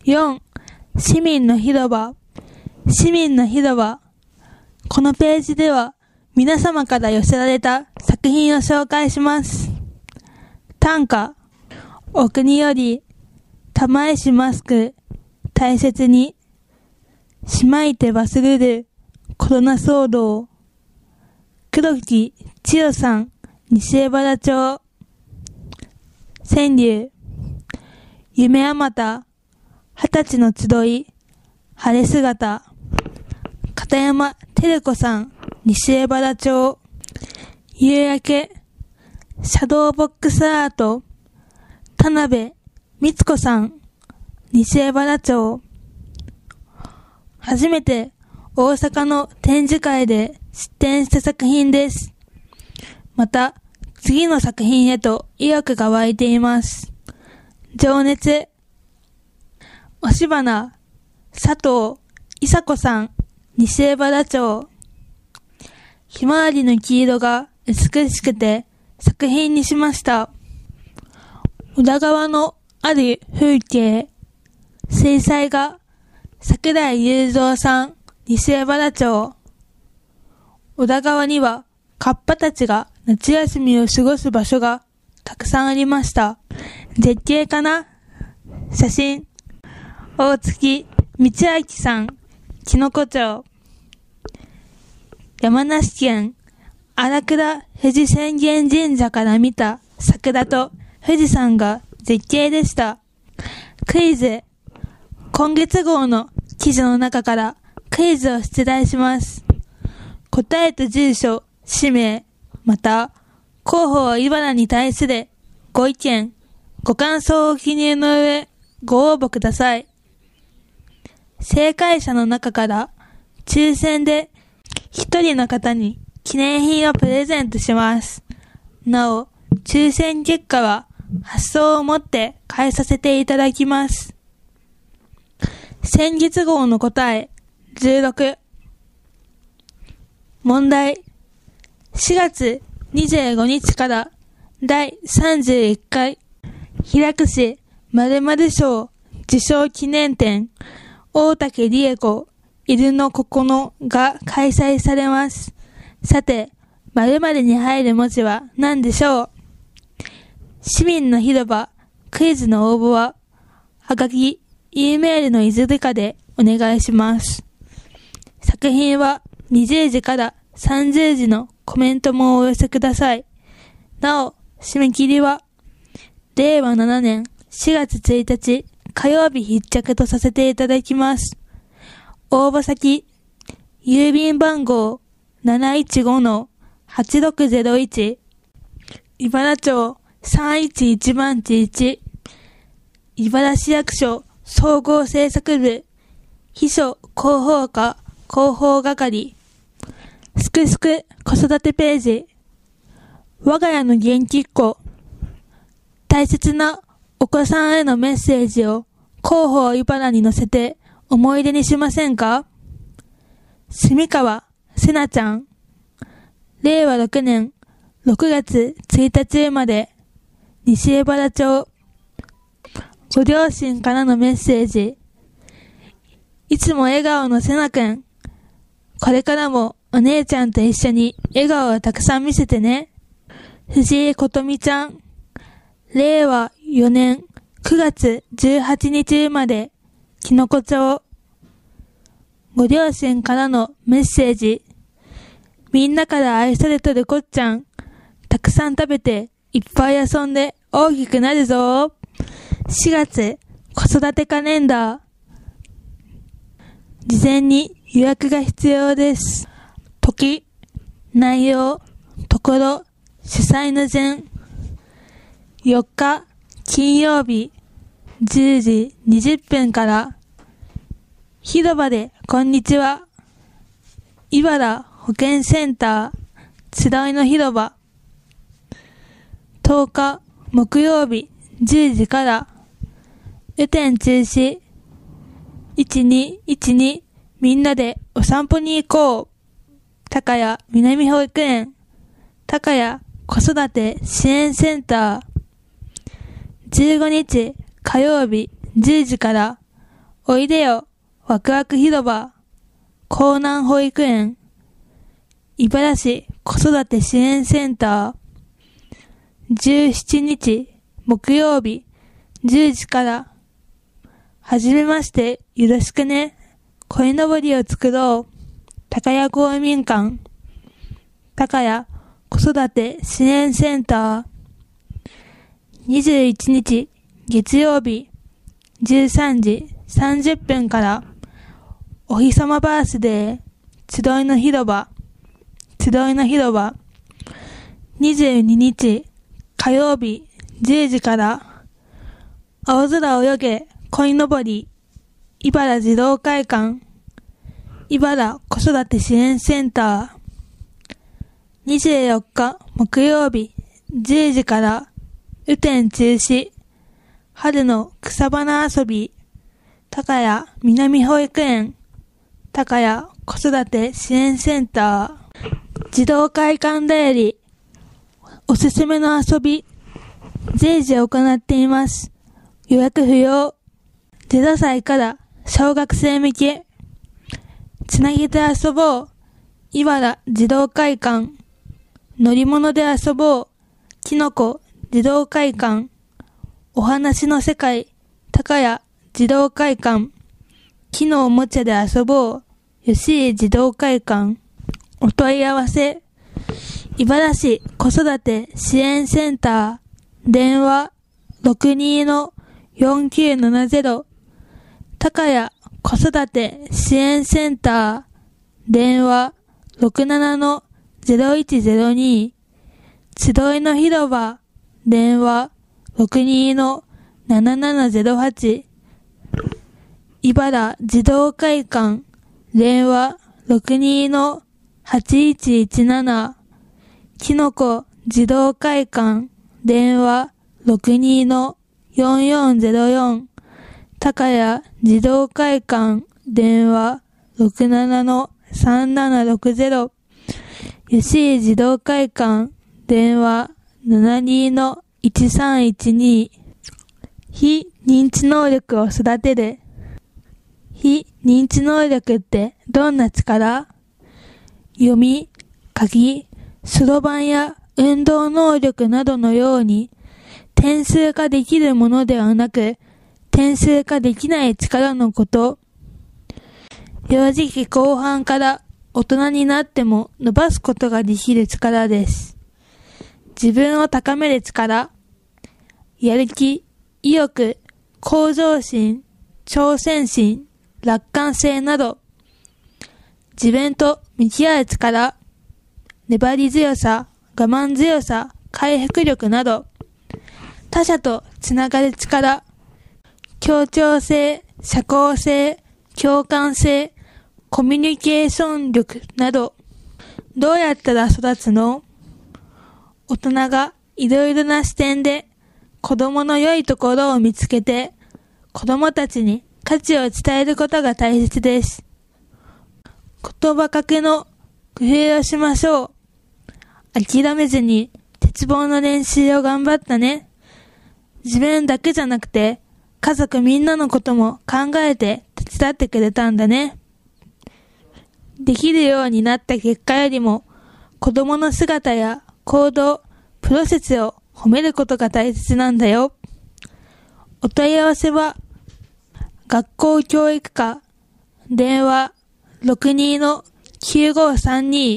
4、市民の広場。市民の広場。このページでは皆様から寄せられた作品を紹介します。短歌。お国より玉井市マスク大切にしまいて忘れるコロナ騒動。黒木千代さん、西江原町。川柳。夢あまた20歳の集い晴れ姿。片山照子さん、西江原町。夕焼け。シャドーボックスアート。田辺光子さん、西江原町。初めて大阪の展示会で出展した作品です。また次の作品へと意欲が湧いています。情熱。押し花。佐藤伊佐子さん、西江原町。ひまわりの黄色が美しくて作品にしました。裏側のある風景。水彩画。桜井雄三さん、西江原町。裏側にはカッパたちが夏休みを過ごす場所がたくさんありました。絶景かな？写真。大月道明さん、きのこ町。山梨県荒倉富士浅間神社から見た桜と富士山が絶景でした。クイズ。今月号の記事の中からクイズを出題します。答えと住所、氏名、また広報茨に対するご意見、ご感想を記入の上ご応募ください。正解者の中から抽選で1人の方に記念品をプレゼントします。なお、抽選結果は発送をもって返させていただきます。先月号の答え16。問題。4月25日から第31回平久市〇〇賞受賞記念展大竹理恵子犬のここのが開催されます。さて、〇〇に入る文字は何でしょう？市民の広場クイズの応募ははがき、Eメールのいずれかでお願いします。作品は20時から30時のコメントもお寄せください。なお、締め切りは令和7年4月1日火曜日必着とさせていただきます。応募先、郵便番号 715-8601 茨町311番地1茨市役所総合政策部秘書広報課広報係すくすく子育てページ我が家の元気っ子大切なお子さんへのメッセージを広報茨に載せて思い出にしませんか？住川せなちゃん令和6年6月1日生まれ西江原町ご両親からのメッセージいつも笑顔のせなくんこれからもお姉ちゃんと一緒に笑顔をたくさん見せてね。藤井琴美ちゃん令和4年9月18日生まれきのこ町ご両親からのメッセージみんなから愛されとるこっちゃんたくさん食べていっぱい遊んで大きくなるぞ。4月子育てカレンダー事前に予約が必要です。時、内容、ところ、主催の前4日金曜日10時20分から広場でこんにちは茨保健センター集いの広場10日木曜日10時から雨天中止1212みんなでお散歩に行こう高谷南保育園高谷子育て支援センター15日火曜日10時からおいでよ、ワクワク広場、江南保育園、茨城子育て支援センター、17日木曜日10時から、はじめましてよろしくね、鯉のぼりを作ろう、高谷公民館、高谷子育て支援センター、21日月曜日13時30分から、お日様バースデー、集いの広場、22日火曜日10時から、青空を泳げ鯉のぼり、茨児童会館、茨子育て支援センター、24日木曜日10時から、雨天中止、春の草花遊び、高谷南保育園、高谷子育て支援センター、児童会館だより、おすすめの遊び、随時行っています。予約不要。0歳から小学生向け。つなげて遊ぼう。茨児童会館。乗り物で遊ぼう。きのこ児童会館。お話の世界。高谷児童会館。木のおもちゃで遊ぼう。吉井児童会館。お問い合わせ。茨城子育て支援センター。電話 62-4970。高谷子育て支援センター。電話 67-0102。集いの広場。電話 62-7708。茨児童会館。電話 62-8117。きのこ児童会館。電話 62-4404。高谷児童会館。電話 67-3760。吉井児童会館。電話 72-1312。非認知能力を育てる。非認知能力ってどんな力？読み、書き、そろばんや運動能力などのように点数化できるものではなく、点数化できない力のこと。幼児期後半から大人になっても伸ばすことができる力です。自分を高める力、やる気、意欲、向上心、挑戦心、楽観性など、自分と向き合う力、粘り強さ、我慢強さ、回復力など、他者とつながる力、協調性、社交性、共感性、コミュニケーション力など、どうやったら育つの？大人がいろいろな視点で子供の良いところを見つけて、子供たちに価値を伝えることが大切です。言葉かけの工夫をしましょう。諦めずに鉄棒の練習を頑張ったね。自分だけじゃなくて家族みんなのことも考えて手伝ってくれたんだね。できるようになった結果よりも子供の姿や行動、プロセスを褒めることが大切なんだよ。お問い合わせは学校教育課、電話 62-9532